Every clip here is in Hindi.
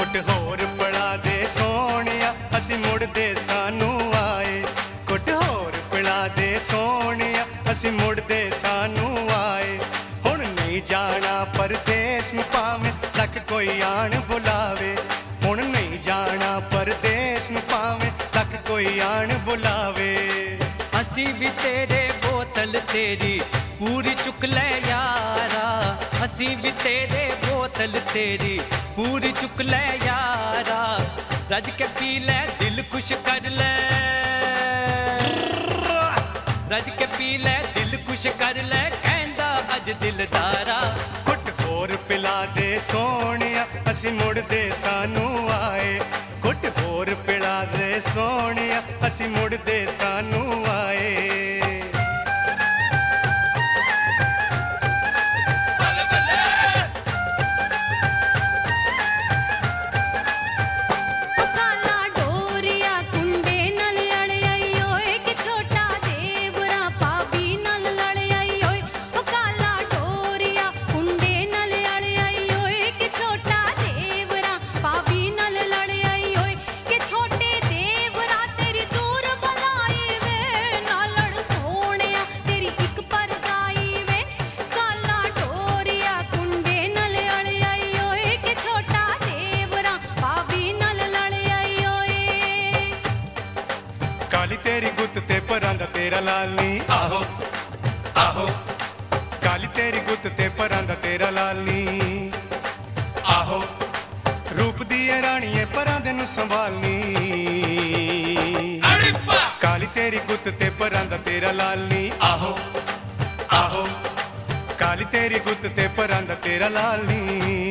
कुट होर पिला दे सोनिया असी मुड़दे सानू आए। कुट होर पिला दे सोनिया असी मुड़दे सानू आए। हुण नहीं जाना परदेस नूं भावें लख कोई आण बुलावे। हुण नहीं जाना परदेस नूं भावें लख कोई आण बुलावे। असी भी तेरे बोतल तेरी पूरी चुक ले यारा। असी भी तेरे बोतल तेरी पूरी चुक ले यारा। रज के पी ले दिल खुश कर ले। रज के पी ले दिल खुश कर ले कहंदा अज दिलदारा। कुट होर पिला दे सोनिया असी मुड़दे सानू आए। कुट होर पिला दे सोनिया असी मुड़दे सानू आए। काली तेरी गुत्त ते परांदा तेरा लाल नी। आहो आहो काली तेरी गुत्त ते परांदा तेरा लाल नी। आहो रूप दी राणीए परांदे नूं संभालनी। काली तेरी गुत्त ते परांदा तेरा लाल नी। आहो आहो काली तेरी गुत्त ते परांदा तेरा लाल नी।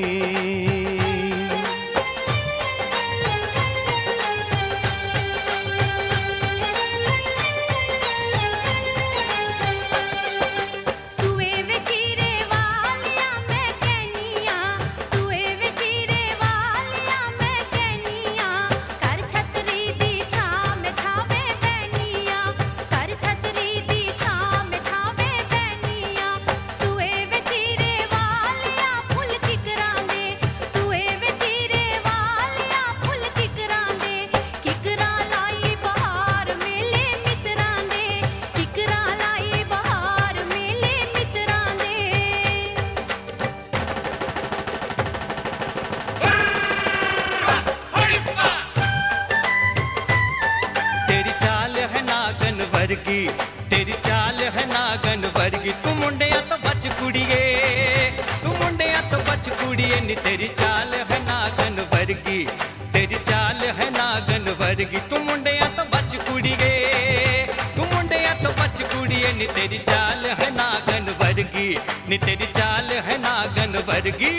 तेरी चाल है नागन वर्गी। तू मुंडिया तो बच कुड़िए। तू मुंडिया तो बच कुड़िए नी। तेरी चाल है नागन वर्गी। तेरी चाल है नागन वर्गी। तू मुंडिया तो बच कुड़िए। तू मुंडिया तो बच कुड़िए नी। तेरी चाल है नागन वर्गी नी। तेरी चाल है नागन वर्गी।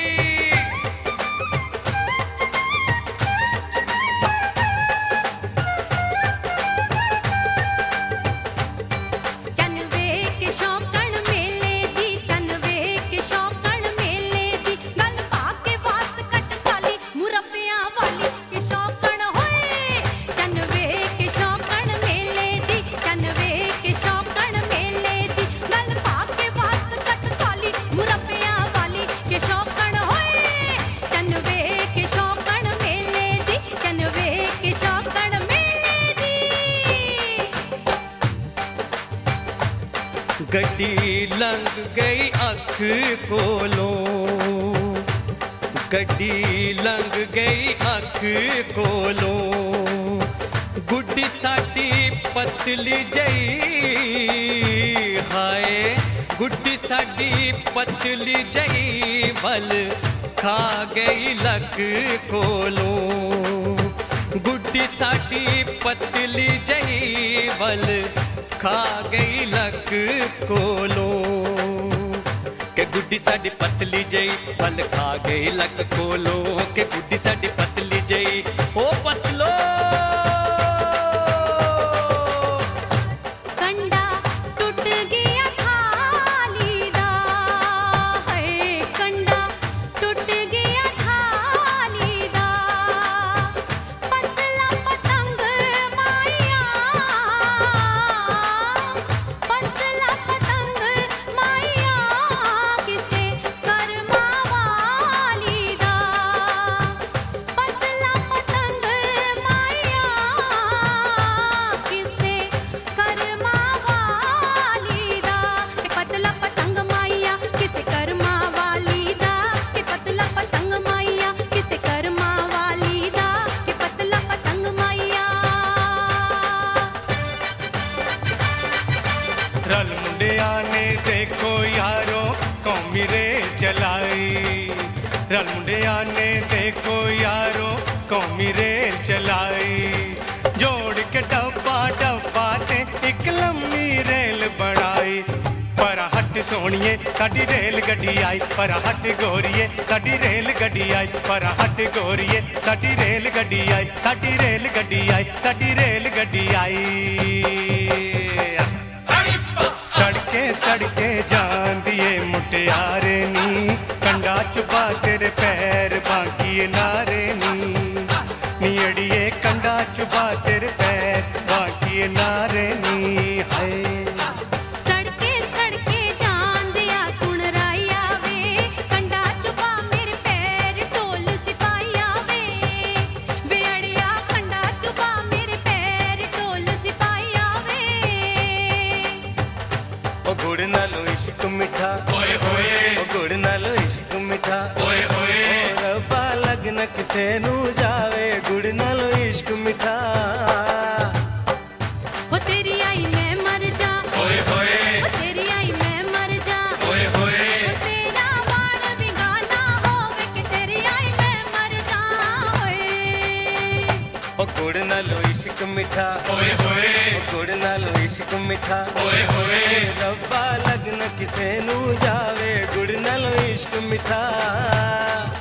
गड्डी लंघ गई अख कोलों। गड्डी लंघ गई अख कोलों। गुड्डी साडी पतली जई। हाय गुड्डी साडी पतली जई। बल खा गई लक कोलों। गुड्डी साडी पतली जई। बल खा गई लक कोलों। के गुड्डी साडी पतली जई बल खा गई लक कोलों। के गुड्डी साडी पतली जई ओ पतलो। रल मुंडिया ने देखो यारो कौमी रेल चलाई, जोड़ के डब्बा डब्बा ते एक लम्मी रेल बनाई। पर हट सोनिए साडी रेल गड्डी आई, पर हट गोरिए साडी रेल गड्डी आई, पर हट गोरिए साडी रेल गड्डी आई, साडी रेल गड्डी आई, साडी रेल गड्डी आई। सड़के सड़के जान दिए मुटियारे नी, कंडा चुपा तेरे पैर बाकी नारे नी अड़िए, कंडा चुपा तेरे पैर बाकी नारे नी। हाय सड़के सड़के जान दिया सुन राया वे, कंडा चुपा मेरे पैर ढोल सिपाहिया वे, बेड़िया कंडा चुपा मेरे पैर ढोल सिपाहिया वे। ओ गुड़ नालो इश्क मिठा ओए होए, ओ गुड़ नालो इश्क मिठा ओए होए, रब्बा लगन किसे नू जावे गुड़ नालो इश्क मिठा। हो तेरी आई मैं मर जा ओए होए, हो तेरी आई मैं मर जा ओए होए, हो तेरा वाण भी गाना होवे कि तेरी आई मैं मर जा होए। ओ गुड़ नालो इश्क मिठा ओए होए, ओ गुड़ नालो इश्क मिठा ओए होए, रब्बा लगन किसे नू जावे गुड़ नालो इश्क मिठा।